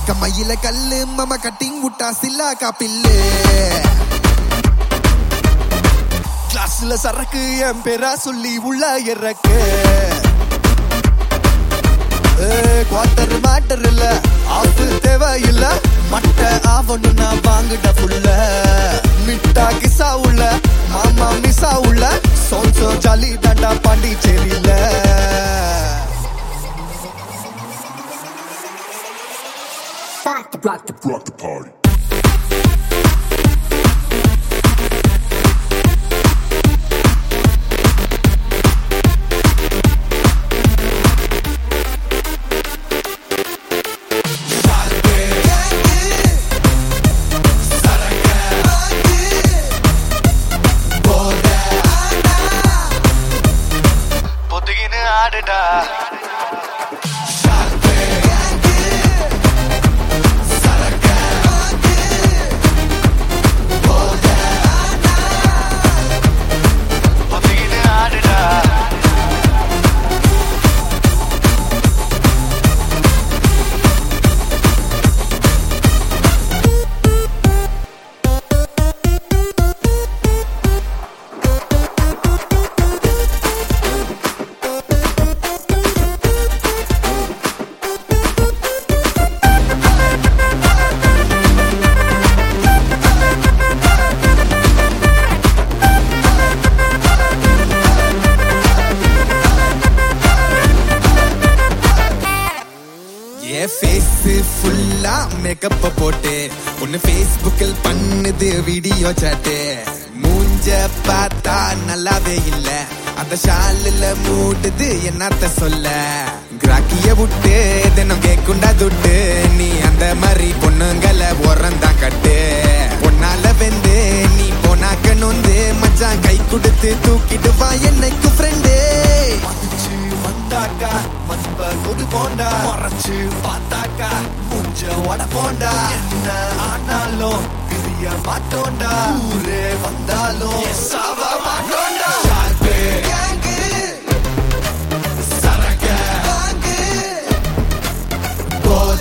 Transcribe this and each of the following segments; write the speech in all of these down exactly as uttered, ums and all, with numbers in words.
கம்மையில கல்லு மாமா கட்டிங் விட்டா சில்லா காப்பில்லு கிளாஸ்ல சரக்கு என் பேரா சொல்லி உள்ள இறக்கு குவார்டர் மேட்டர் இல்ல ஆப்பு தேவை இல்ல மட்ட ஆவணும்னா வாங்கிட்ட புள்ள மிட்டா கிசா உள்ள மாமா மிசா உள்ள சோன்சோ ஜாலி தாண்டா பாண்டிச்சேரியில Rock the, rock the, rock the party. பொத்துகின்னு ஆடுடா ஃபுல்லா மேக்கப் போட்டு ஒன்னு ஃபேஸ்புக்கில் பண்ணுது வீடியோ சாட்டு மூஞ்ச பார்த்தா நல்லாவே இல்ல அந்த ஷாலில் மூடுது என்னத்த சொல்ல கிராக்கிய விட்டு தினம் கேக்குண்டா துட்டு நீ அந்த மாதிரி பொண்ணுங்களை உரந்தான் கட்டு பொண்ணால வெந்து நீ போனாக்க நொந்து மச்சான் கை கொடுத்து தூக்கிட்டு வா என்னைக்கு ஃப்ரெண்டு வந்தாக்கா மஸ்ப கொடு போண்டா மறைச்சு பார்த்தாக்கா முஞ்ச வட போண்டா என்ன ஆனாலும் பிரிய மாட்டோண்டா ஊரே வந்தாலும் சாவ மாட்டோண்டா சரக்க போத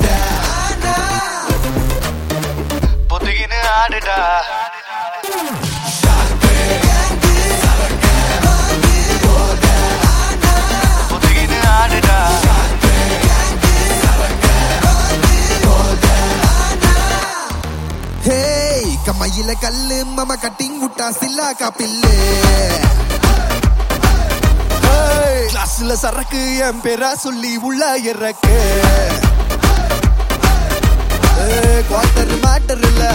பொத்துகின்னு ஆடுடா கம்மையில கல்லு மாமா கட்டிங் விட்டா சில்லா காப்பில்லு கிளாஸ்ல சரக்கு என் பேரா சொல்லி உள்ள இறக்கு குவார்டர் மேட்டர் இல்ல